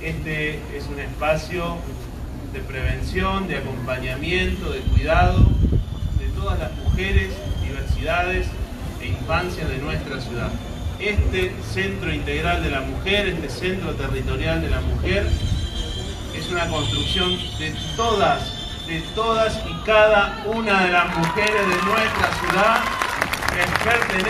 Este es un espacio de prevención, de acompañamiento, de cuidado de todas las mujeres, diversidades e infancias de nuestra ciudad. Este Centro Integral de la Mujer, este Centro Territorial de la Mujer, es una construcción de todas y cada una de las mujeres de nuestra ciudad. Les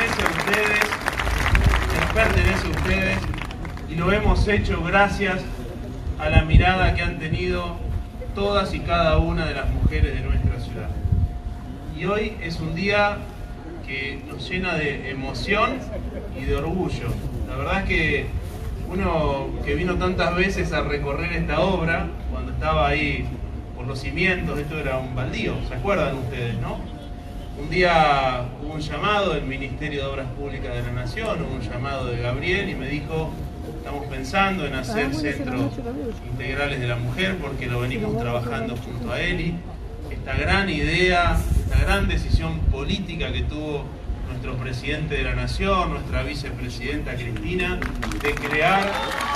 pertenece a ustedes y lo hemos hecho gracias a la mirada que han tenido todas y cada una de las mujeres de nuestra ciudad. Y hoy es un día que nos llena de emoción y de orgullo. La verdad es que uno que vino tantas veces a recorrer esta obra, cuando estaba ahí por los cimientos, esto era un baldío, ¿se acuerdan ustedes, no? Un día hubo un llamado del Ministerio de Obras Públicas de la Nación, hubo un llamado de Gabriel y me dijo: estamos pensando en hacer centros integrales de la mujer porque lo venimos trabajando junto a Eli. Esta gran idea, esta gran decisión política que tuvo nuestro presidente de la Nación, nuestra vicepresidenta Cristina, de crear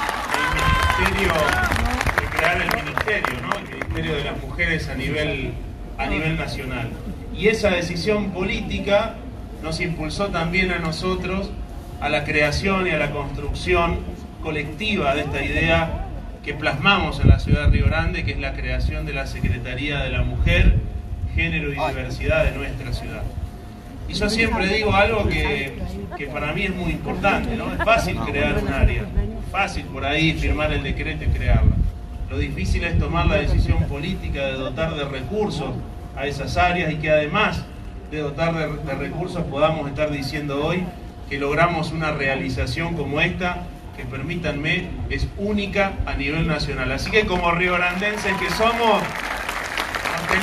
el ministerio, ¿no? El Ministerio de las Mujeres a nivel nacional. Y esa decisión política nos impulsó también a nosotros a la creación y a la construcción colectiva de esta idea que plasmamos en la ciudad de Río Grande, que es la creación de la Secretaría de la Mujer, Género y Diversidad de nuestra ciudad. Y yo siempre digo algo que para mí es muy importante, ¿no? Es fácil crear un área, fácil por ahí firmar el decreto y crearla. Lo difícil es tomar la decisión política de dotar de recursos a esas áreas y que además de dotar de recursos podamos estar diciendo hoy que logramos una realización como esta, que permítanme, es única a nivel nacional. Así que como riograndenses que somos, nos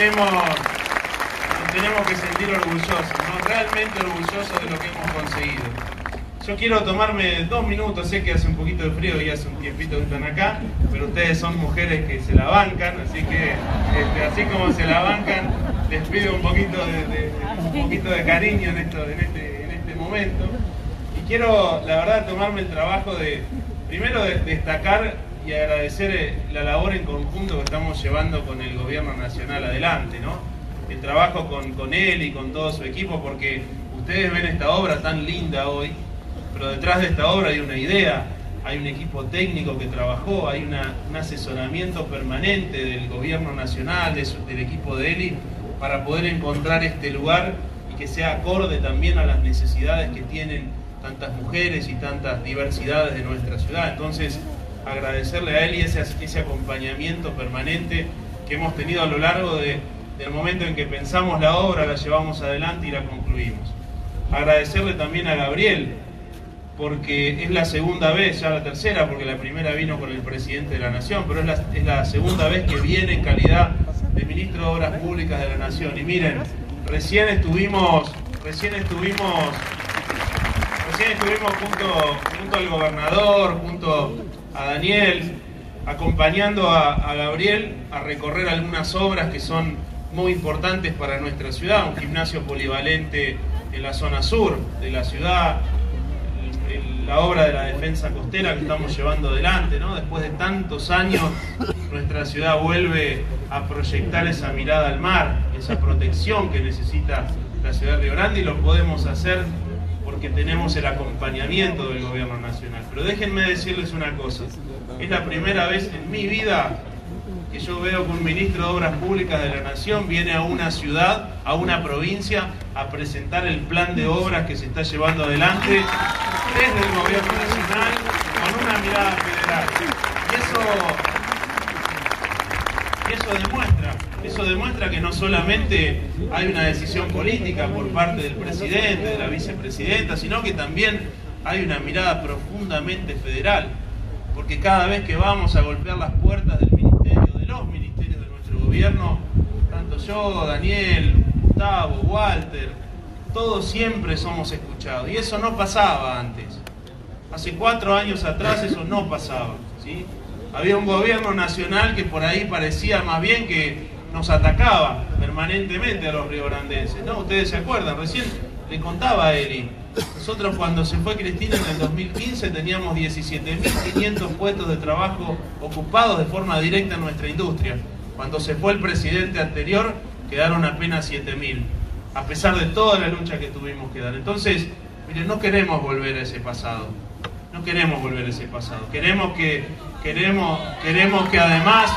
tenemos que sentir orgullosos, ¿no? Realmente orgullosos de lo que hemos conseguido. Yo quiero tomarme 2 minutos, sé que hace un poquito de frío y hace un tiempito que están acá, pero ustedes son mujeres que se la bancan, así que así como se la bancan, les pido un poquito de cariño en este momento. Y quiero, la verdad, tomarme el trabajo de, primero, de destacar y agradecer la labor en conjunto que estamos llevando con el Gobierno Nacional adelante, ¿no? El trabajo con él y con todo su equipo, porque ustedes ven esta obra tan linda hoy, pero detrás de esta obra hay una idea, hay un equipo técnico que trabajó, hay un asesoramiento permanente del Gobierno Nacional, del equipo de Eli, para poder encontrar este lugar y que sea acorde también a las necesidades que tienen tantas mujeres y tantas diversidades de nuestra ciudad. Entonces, agradecerle a Eli ese acompañamiento permanente que hemos tenido a lo largo del momento en que pensamos la obra, la llevamos adelante y la concluimos. Agradecerle también a Gabriel, porque es la segunda vez, ya la tercera, porque la primera vino con el presidente de la Nación, pero es la segunda vez que viene en calidad de ministro de Obras Públicas de la Nación. Y miren, recién estuvimos junto al gobernador, junto a Daniel, acompañando a Gabriel a recorrer algunas obras que son muy importantes para nuestra ciudad, un gimnasio polivalente en la zona sur de la ciudad, la obra de la defensa costera que estamos llevando adelante, ¿no? Después de tantos años, nuestra ciudad vuelve a proyectar esa mirada al mar, esa protección que necesita la ciudad de Río Grande, y lo podemos hacer porque tenemos el acompañamiento del Gobierno Nacional. Pero déjenme decirles una cosa, es la primera vez en mi vida que yo veo que un ministro de Obras Públicas de la Nación viene a una ciudad, a una provincia, a presentar el plan de obras que se está llevando adelante desde el Gobierno Nacional con una mirada federal. Y eso demuestra que no solamente hay una decisión política por parte del presidente, de la vicepresidenta, sino que también hay una mirada profundamente federal, porque cada vez que vamos a golpear las puertas del ministerio, de los ministerios de nuestro gobierno, tanto yo, Daniel, Gustavo, Walter, todos siempre somos escuchados, y eso no pasaba antes. Hace 4 años atrás eso no pasaba, ¿sí? Había un gobierno nacional que por ahí parecía más bien que nos atacaba permanentemente a los riograndenses, ¿no? Ustedes se acuerdan, recién le contaba a Eli, nosotros cuando se fue Cristina en el 2015 teníamos 17.500 puestos de trabajo ocupados de forma directa en nuestra industria. Cuando se fue el presidente anterior quedaron apenas 7.000, a pesar de toda la lucha que tuvimos que dar. Entonces, miren, no queremos volver a ese pasado. No queremos volver a ese pasado. Queremos que además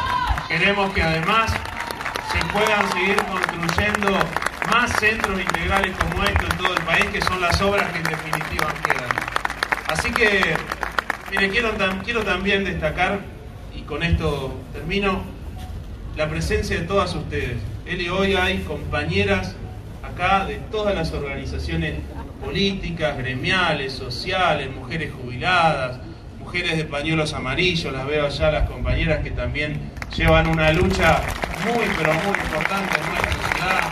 se puedan seguir construyendo más centros integrales como estos en todo el país, que son las obras que en definitiva quedan. Así que, mire, quiero también destacar, y con esto termino, la presencia de todas ustedes. Eli, hoy hay compañeras acá de todas las organizaciones políticas, gremiales, sociales, mujeres jubiladas, mujeres de pañuelos amarillos, las veo allá, las compañeras que también llevan una lucha muy, pero muy importante en nuestra ciudad.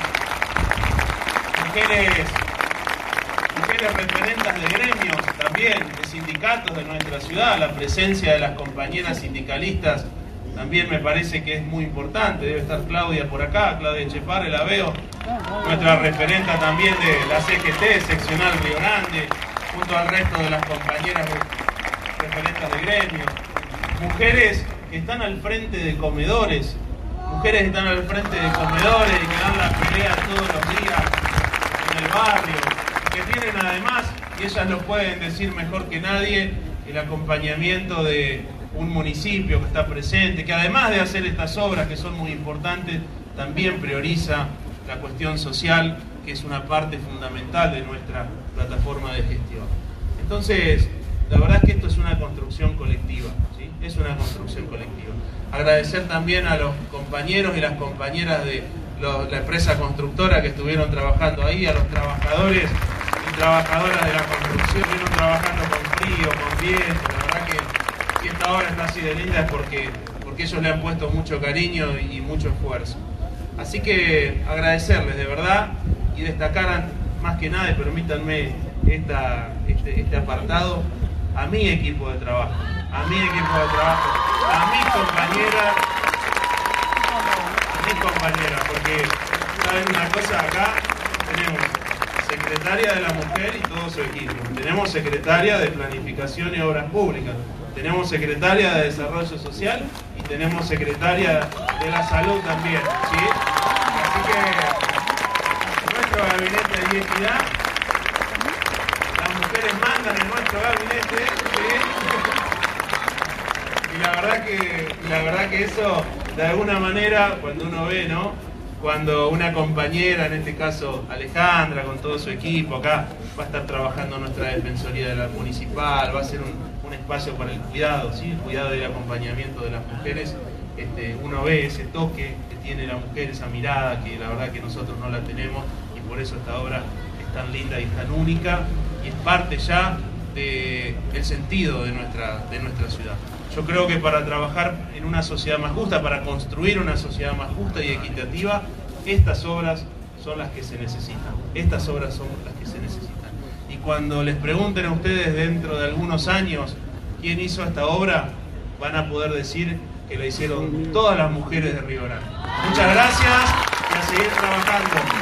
Mujeres referentas de gremios también, de sindicatos de nuestra ciudad. La presencia de las compañeras sindicalistas también me parece que es muy importante. Debe estar Claudia por acá, Claudia Echepare, la veo, nuestra referenta también de la CGT, seccional Río Grande, junto al resto de las compañeras referentas de gremios. Mujeres que están al frente de comedores, mujeres que están al frente de comedores y que dan la pelea todos los días en el barrio, que tienen además, y ellas lo pueden decir mejor que nadie, el acompañamiento de un municipio que está presente, que además de hacer estas obras que son muy importantes, también prioriza la cuestión social, que es una parte fundamental de nuestra plataforma de gestión. Entonces, la verdad es que esto es una construcción colectiva, ¿sí? Es una construcción colectiva. Agradecer también a los compañeros y las compañeras de la empresa constructora que estuvieron trabajando ahí, a los trabajadores y trabajadoras de la construcción, que estuvieron trabajando con frío, con viento. La verdad que si esta obra está así de linda es porque ellos le han puesto mucho cariño y mucho esfuerzo. Así que agradecerles de verdad y destacar más que nada, y permítanme este apartado, a mi equipo de trabajo, a mis compañeras, porque saben una cosa, acá tenemos secretaria de la mujer y todo su equipo, tenemos secretaria de planificación y obras públicas, tenemos secretaria de desarrollo social y tenemos secretaria de la salud también, ¿sí? Así que nuestro gabinete de equidad, las mujeres mandan en nuestro gabinete, ¿sí? Y la verdad que eso, de alguna manera, cuando uno ve, ¿no? Cuando una compañera, en este caso Alejandra, con todo su equipo acá, va a estar trabajando en nuestra defensoría de la municipal, va a ser un espacio para el cuidado, ¿sí? El cuidado y el acompañamiento de las mujeres. Uno ve ese toque que tiene la mujer, esa mirada que la verdad que nosotros no la tenemos, y por eso esta obra es tan linda y tan única, y es parte ya del sentido de nuestra ciudad. Yo creo que para trabajar en una sociedad más justa, para construir una sociedad más justa y equitativa, estas obras son las que se necesitan. Estas obras son las que se necesitan. Y cuando les pregunten a ustedes dentro de algunos años quién hizo esta obra, van a poder decir que la hicieron todas las mujeres de Río Grande. Muchas gracias y a seguir trabajando.